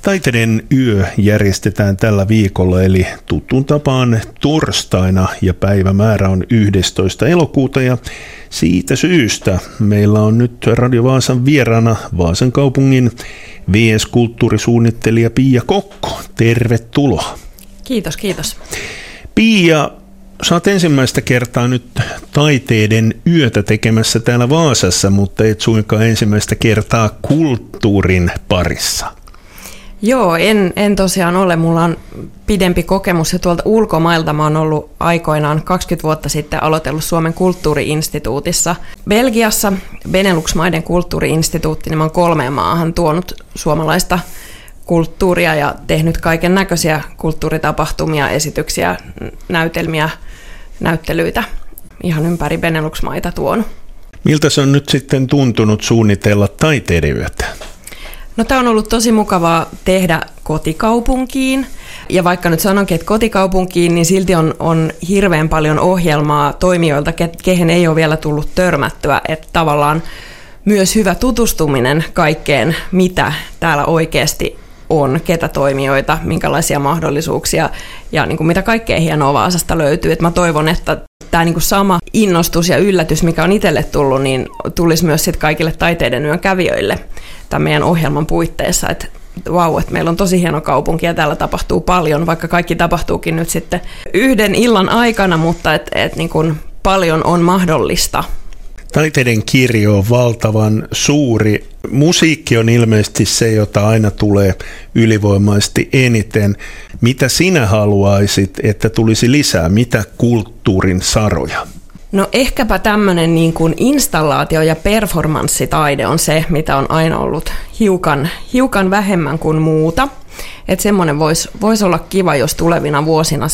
Taiteiden yö järjestetään tällä viikolla, eli tuttuun tapaan torstaina, ja päivämäärä on 11. elokuuta, ja siitä syystä meillä on nyt Radio Vaasan vieraana Vaasan kaupungin VS-kulttuurisuunnittelija Pia Kokko. Tervetuloa. Kiitos, kiitos. Pia, sä oot ensimmäistä kertaa nyt taiteiden yötä tekemässä täällä Vaasassa, mutta et suinkaan ensimmäistä kertaa kulttuurin parissa. Joo, en tosiaan ole. Mulla on pidempi kokemus ja tuolta ulkomailta mä oon ollut aikoinaan 20 vuotta sitten aloitellut Suomen kulttuuri-instituutissa Belgiassa. Benelux-maiden kulttuuri-instituutti, niin mä oon 3 maahan tuonut suomalaista kulttuuria ja tehnyt kaiken näköisiä kulttuuritapahtumia, esityksiä, näytelmiä, näyttelyitä ihan ympäri Benelux-maita tuonut. Miltä se on nyt sitten tuntunut suunnitella taiteiden yötä? No, tämä on ollut tosi mukavaa tehdä kotikaupunkiin, ja vaikka nyt sanonkin, että kotikaupunkiin, niin silti on hirveän paljon ohjelmaa toimijoilta, kehen ei ole vielä tullut törmättyä, että tavallaan myös hyvä tutustuminen kaikkeen, mitä täällä oikeasti on, ketä toimijoita, minkälaisia mahdollisuuksia ja niin kuin mitä kaikkea hienoa Vaasasta löytyy. Että mä toivon, että tämä niin kuin sama innostus ja yllätys, mikä on itselle tullut, niin tulisi myös sit kaikille taiteiden yön kävijöille tämän meidän ohjelman puitteissa. Että vau, että meillä on tosi hieno kaupunki ja täällä tapahtuu paljon, vaikka kaikki tapahtuukin nyt sitten yhden illan aikana, mutta et niin kuin paljon on mahdollista. Taiteiden kirjo on valtavan suuri. Musiikki on ilmeisesti se, jota aina tulee ylivoimaisesti eniten. Mitä sinä haluaisit, että tulisi lisää? Mitä kulttuurin saroja? No ehkäpä tämmöinen niin kuin installaatio- ja performanssitaide on se, mitä on aina ollut hiukan vähemmän kuin muuta. Että semmoinen voisi olla kiva, jos tulevina vuosina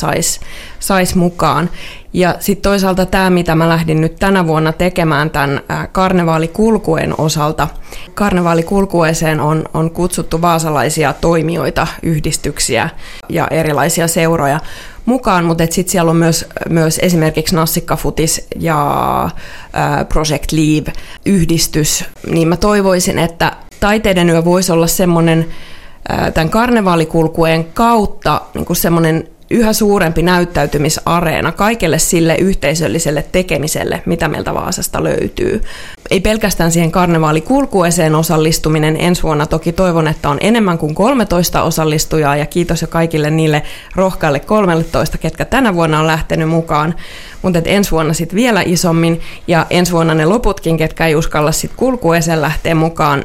sais mukaan. Ja sitten toisaalta tämä, mitä mä lähdin nyt tänä vuonna tekemään tämän karnevaalikulkueen osalta. Karnevaalikulkueeseen on kutsuttu vaasalaisia toimijoita, yhdistyksiä ja erilaisia seuroja mukaan, mutta sitten siellä on myös esimerkiksi Nassikkafutis ja Project Leave-yhdistys. Niin mä toivoisin, että taiteiden yö voisi olla semmoinen tämän karnevaalikulkueen kautta niin kuin semmoinen yhä suurempi näyttäytymisareena kaikelle sille yhteisölliselle tekemiselle, mitä meiltä Vaasasta löytyy. Ei pelkästään siihen karnevaalikulkueeseen osallistuminen. Ensi vuonna toki toivon, että on enemmän kuin 13 osallistujaa, ja kiitos jo kaikille niille rohkaille 13, ketkä tänä vuonna on lähtenyt mukaan. Mutta ensi vuonna sitten vielä isommin, ja ensi vuonna ne loputkin, ketkä ei uskalla sitten kulkueeseen lähteä mukaan,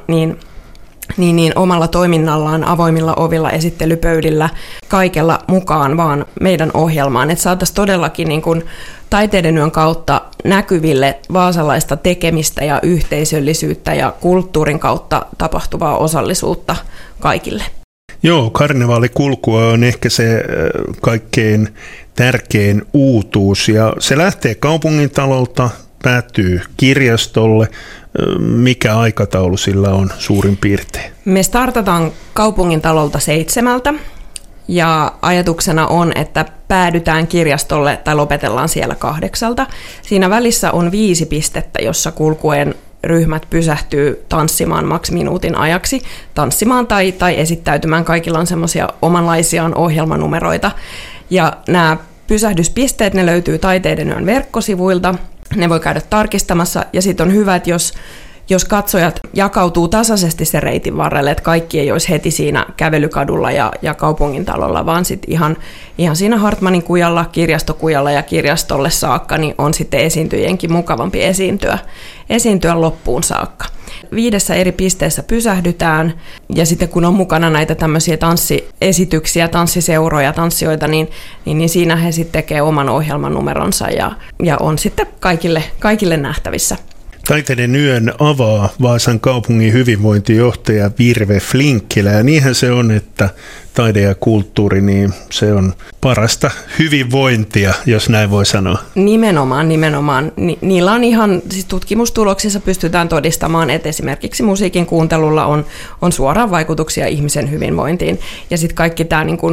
niin omalla toiminnallaan, avoimilla ovilla, esittelypöydillä, kaikella mukaan vaan meidän ohjelmaan, että saataisiin todellakin niin kuin taiteiden yön kautta näkyville vaasalaista tekemistä ja yhteisöllisyyttä ja kulttuurin kautta tapahtuvaa osallisuutta kaikille. Joo, karnevaalikulkua on ehkä se kaikkein tärkein uutuus, ja se lähtee kaupungintalolta, päättyy kirjastolle. Mikä aikataulu sillä on suurin piirtein? Me startataan kaupungintalolta 7, ja ajatuksena on, että päädytään kirjastolle tai lopetellaan siellä 8. Siinä välissä on 5 pistettä, jossa kulkueen ryhmät pysähtyy tanssimaan maks minuutin ajaksi, tanssimaan tai esittäytymään. Kaikilla on semmoisia omanlaisiaan ohjelmanumeroita, ja nämä pysähdyspisteet, ne löytyy Taiteiden yön verkkosivuilta. Ne voi käydä tarkistamassa, ja sitten on hyvä, että jos katsojat jakautuu tasaisesti sen reitin varrelle, että kaikki ei olisi heti siinä kävelykadulla ja kaupungintalolla, vaan sitten ihan siinä Hartmanin kujalla, kirjastokujalla ja kirjastolle saakka, niin on sitten esiintyjienkin mukavampi esiintyä loppuun saakka. 5 eri pisteessä pysähdytään, ja sitten kun on mukana näitä tämmöisiä tanssiesityksiä, tanssiseuroja, tanssijoita, niin siinä he sitten tekee oman ohjelmanumeronsa ja on sitten kaikille nähtävissä. Taiteiden yön avaa Vaasan kaupungin hyvinvointijohtaja Virve Flinkkilä, ja niinhän se on, että taide ja kulttuuri, niin se on parasta hyvinvointia, jos näin voi sanoa. Nimenomaan. Niillä on ihan, siis tutkimustuloksissa pystytään todistamaan, että esimerkiksi musiikin kuuntelulla on suoraan vaikutuksia ihmisen hyvinvointiin, ja sitten kaikki tämä niin kuin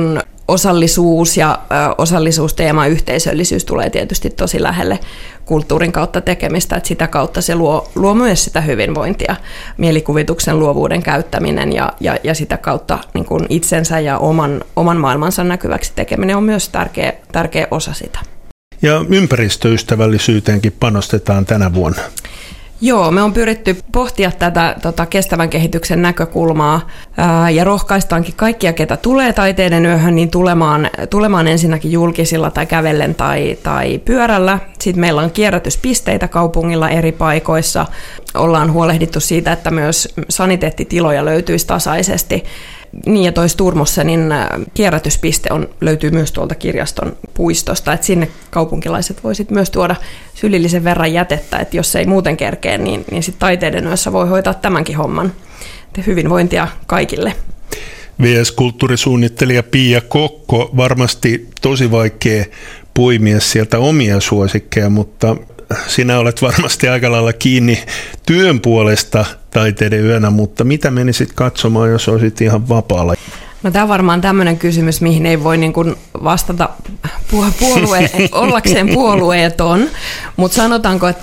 osallisuus ja osallisuusteema, yhteisöllisyys tulee tietysti tosi lähelle kulttuurin kautta tekemistä, että sitä kautta se luo myös sitä hyvinvointia, mielikuvituksen luovuuden käyttäminen ja sitä kautta niin kuin itsensä ja oman maailmansa näkyväksi tekeminen on myös tärkeä osa sitä. Ja ympäristöystävällisyyteenkin panostetaan tänä vuonna. Joo, me on pyritty pohtia tätä kestävän kehityksen näkökulmaa ja rohkaistaankin kaikkia, ketä tulee taiteiden yöhön, niin tulemaan ensinnäkin julkisilla tai kävellen tai pyörällä. Sitten meillä on kierrätyspisteitä kaupungilla eri paikoissa. Ollaan huolehdittu siitä, että myös saniteettitiloja löytyisi tasaisesti. Niin ja toi Sturmossenin kierrätyspiste löytyy myös tuolta kirjaston puistosta, että sinne kaupunkilaiset voisit myös tuoda sylillisen verran jätettä, että jos ei muuten kerkeä, niin sitten taiteiden yössä voi hoitaa tämänkin homman. Hyvinvointia kaikille. VS-kulttuurisuunnittelija Pia Kokko, varmasti tosi vaikea poimia sieltä omia suosikkeja, mutta sinä olet varmasti aika lailla kiinni työn puolesta taiteiden yönä, mutta mitä menisit katsomaan, jos olisit ihan vapaalla? No tämä on varmaan tämmöinen kysymys, mihin ei voi niin kuin vastata ollakseen puolueeton, mutta sanotaanko, että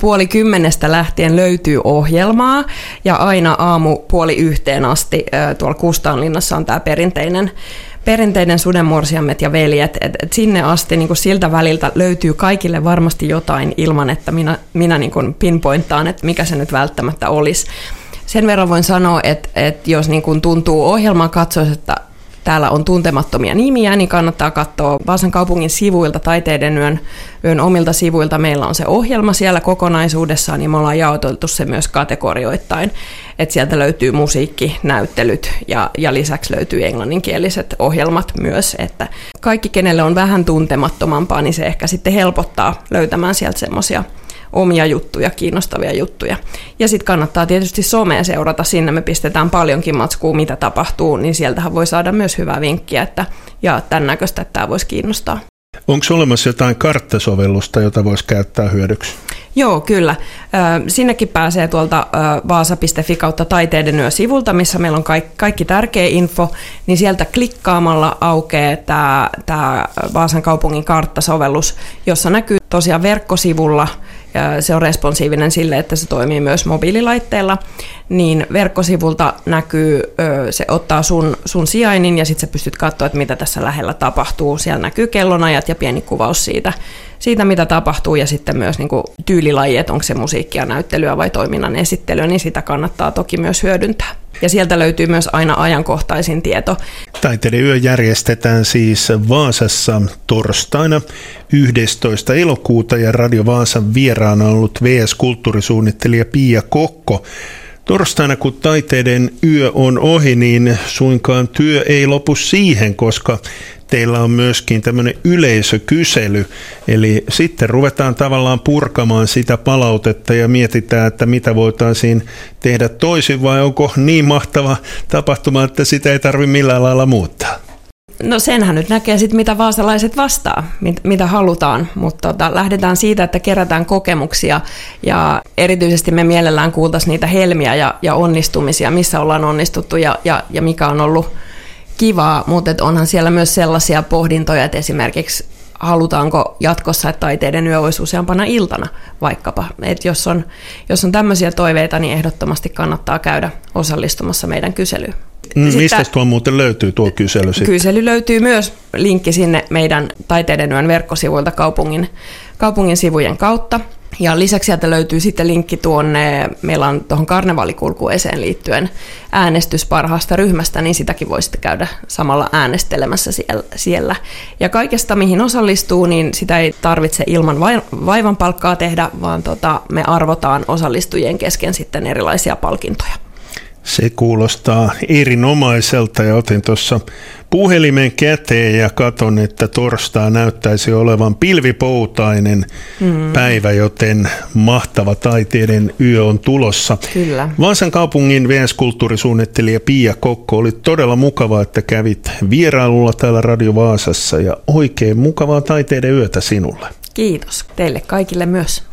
9:30 lähtien löytyy ohjelmaa ja aina 9:30 asti tuolla Kustaanlinnassa on tämä perinteinen Sudenmorsiammet ja veljet, et sinne asti niin kuin siltä väliltä löytyy kaikille varmasti jotain ilman, että minä niin kuin pinpointtaan, että mikä se nyt välttämättä olisi. Sen verran voin sanoa, että jos niin kuin tuntuu ohjelmaa katsoisi, että täällä on tuntemattomia nimiä, niin kannattaa katsoa Vaasan kaupungin sivuilta, taiteiden yön omilta sivuilta. Meillä on se ohjelma siellä kokonaisuudessaan, niin me ollaan jaoteltu se myös kategorioittain. Että sieltä löytyy musiikki, näyttelyt ja lisäksi löytyy englanninkieliset ohjelmat myös. Että kaikki, kenelle on vähän tuntemattomampaa, niin se ehkä sitten helpottaa löytämään sieltä semmoisia omia juttuja, kiinnostavia juttuja. Ja sitten kannattaa tietysti somea seurata, sinne me pistetään paljonkin matskua, mitä tapahtuu, niin sieltähän voi saada myös hyvää vinkkiä, että ja tämän näköistä, että tämä voisi kiinnostaa. Onko olemassa jotain karttasovellusta, jota voisi käyttää hyödyksi? Joo, kyllä. Sinnekin pääsee tuolta vaasa.fi kautta taiteiden yö-sivulta, missä meillä on kaikki tärkeä info, niin sieltä klikkaamalla aukeaa tämä Vaasan kaupungin karttasovellus, jossa näkyy tosiaan verkkosivulla, ja se on responsiivinen sille, että se toimii myös mobiililaitteella, niin verkkosivulta näkyy, se ottaa sun sijainnin ja sitten sä pystyt katsoa, että mitä tässä lähellä tapahtuu. Siellä näkyy kellonajat ja pieni kuvaus siitä mitä tapahtuu ja sitten myös niin kuin tyylilaji, että onko se musiikkia, näyttelyä vai toiminnan esittelyä, niin sitä kannattaa toki myös hyödyntää. Ja sieltä löytyy myös aina ajankohtaisin tieto. Taiteiden yö järjestetään siis Vaasassa torstaina 11. elokuuta ja Radio Vaasan vieraana on ollut VS-kulttuurisuunnittelija Pia Kokko. Torstaina, kun taiteiden yö on ohi, niin suinkaan työ ei lopu siihen, koska teillä on myöskin tämmöinen yleisökysely, eli sitten ruvetaan tavallaan purkamaan sitä palautetta ja mietitään, että mitä voitaisiin tehdä toisin, vai onko niin mahtava tapahtuma, että sitä ei tarvitse millään lailla muuttaa? No senhän nyt näkee sitten, mitä vaasalaiset vastaa, mitä halutaan, mutta lähdetään siitä, että kerätään kokemuksia ja erityisesti me mielellään kuultaisiin niitä helmiä ja onnistumisia, missä ollaan onnistuttu ja mikä on ollut kivaa, mutta onhan siellä myös sellaisia pohdintoja, että esimerkiksi halutaanko jatkossa, että taiteiden yö olisi useampana iltana vaikkapa. Että jos on tämmöisiä toiveita, niin ehdottomasti kannattaa käydä osallistumassa meidän kyselyyn. Mistä tuo muuten löytyy tuo kysely sitten? Kysely löytyy myös linkki sinne meidän taiteiden yön verkkosivuilta kaupungin sivujen kautta. Ja lisäksi sieltä löytyy sitten linkki meillä on tuohon karnevaalikulkueeseen liittyen äänestys parhaasta ryhmästä, niin sitäkin voi sitten käydä samalla äänestelemässä siellä. Ja kaikesta, mihin osallistuu, niin sitä ei tarvitse ilman vaivan palkkaa tehdä, vaan me arvotaan osallistujien kesken sitten erilaisia palkintoja. Se kuulostaa erinomaiselta ja otin tuossa puhelimen käteen ja katon, että torstai näyttäisi olevan pilvipoutainen päivä, joten mahtava taiteiden yö on tulossa. Kyllä. Vaasan kaupungin VS-kulttuurisuunnittelija Pia Kokko, oli todella mukavaa, että kävit vierailulla täällä Radio Vaasassa ja oikein mukavaa taiteiden yötä sinulle. Kiitos. Teille kaikille myös.